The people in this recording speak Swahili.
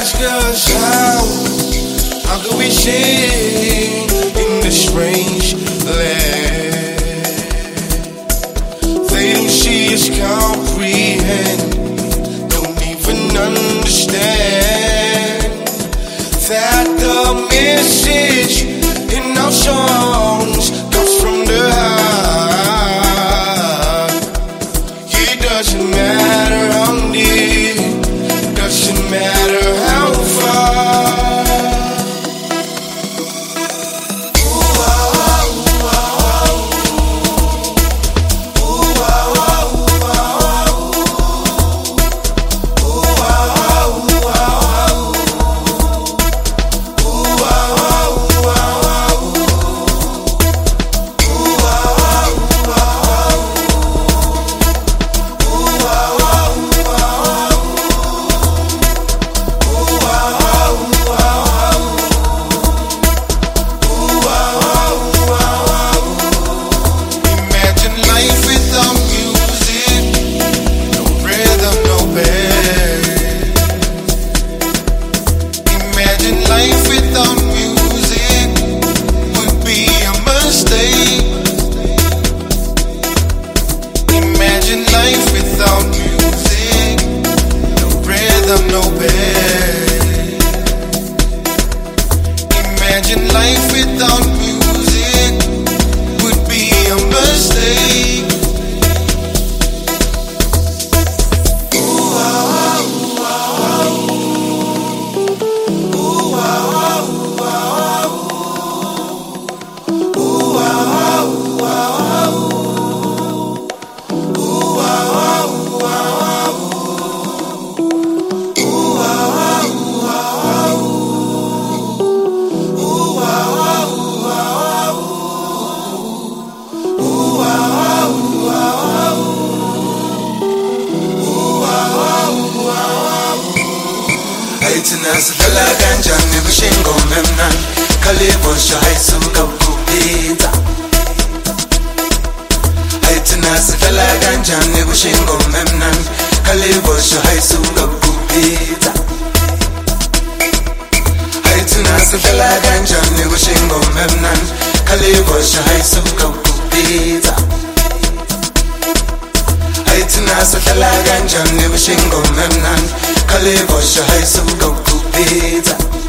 ask us how could we sing in this strange land? They don't see us comprehend, don't even understand that the message in our songs comes from the heart. It doesn't matter how near, doesn't matter how far. Imagine life without music would be a mistake. Ooh, ah, ooh, ah, ooh, ah, ooh, ah, ooh, ah, ooh, ah, ooh, ah, ooh, ah, Aitina sidlala kanjani kushingoma emnandi Khalivo shayisuka ukupita Aitina sidlala kanjani kushingoma emnandi Khalivo shayisuka ukupita Aitina sidlala kanjani kushingoma emnandi Khalivo shayisuka ukupita Aitina sidlala kanjani kushingoma emnandi Khalivo shayisuka ukupita